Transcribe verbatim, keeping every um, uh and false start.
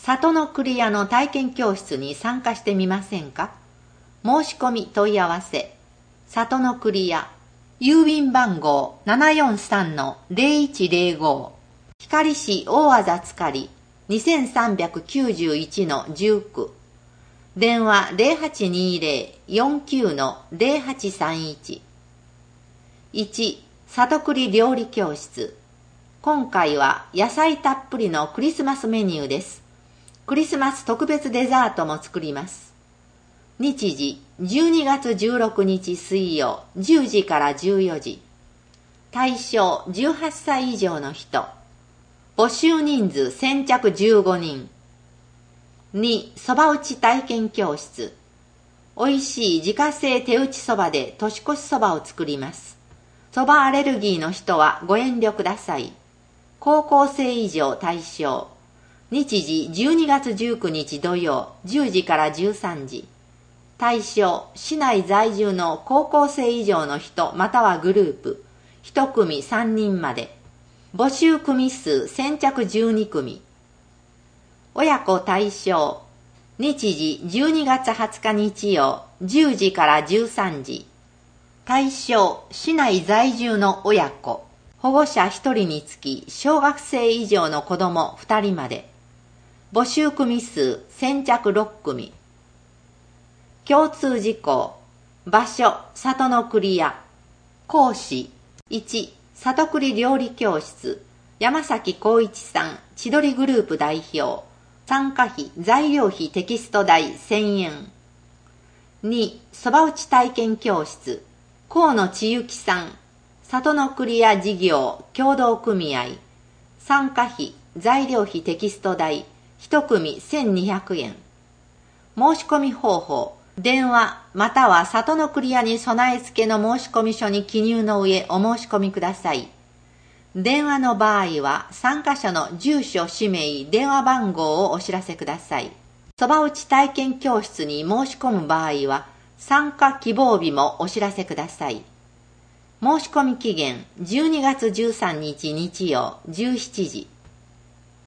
里の栗屋の体験教室に参加してみませんか？申し込み問い合わせ、里の栗屋、郵便番号 ななよんさんのゼロいちゼロご、光市大字塚り にさんさんきゅういちのじゅうきゅう、電話 ゼロはちにゼロ よんきゅうのゼロはちさんいち。いち. 里栗料理教室。今回は野菜たっぷりのクリスマスメニューです。クリスマス特別デザートも作ります。日時じゅうにがつじゅうろくにち水曜じゅうじからじゅうよじ。対象じゅうはっさい以上の人。募集人数先着じゅうごにん。に. そば打ち体験教室。おいしい自家製手打ちそばで年越しそばを作ります。そばアレルギーの人はご遠慮ください。高校生以上対象。日時じゅうにがつじゅうくにち土曜じゅうじからじゅうさんじ。対象、市内在住の高校生以上の人またはグループ、いち組さんにんまで。募集組数先着じゅうに組。親子対象。日時じゅうにがつはつか日曜じゅうじからじゅうさんじ。対象、市内在住の親子、保護者ひとりにつき小学生以上の子供ふたりまで。募集組数先着ろっ組。共通事項。場所、里の栗屋。講師、いち. 里栗料理教室、山崎光一さん、千鳥グループ代表。参加費、材料費テキスト代せんえん。に. そば打ち体験教室、河野千幸さん、里の栗屋事業協同組合。参加費、材料費テキスト代、いち組せんにひゃくえん。申し込み方法、電話または里の栗屋に備え付けの申し込み書に記入の上お申し込みください。電話の場合は参加者の住所、氏名、電話番号をお知らせください。そば打ち体験教室に申し込む場合は参加希望日もお知らせください。申し込み期限じゅうにがつじゅうさんにち日曜じゅうしちじ。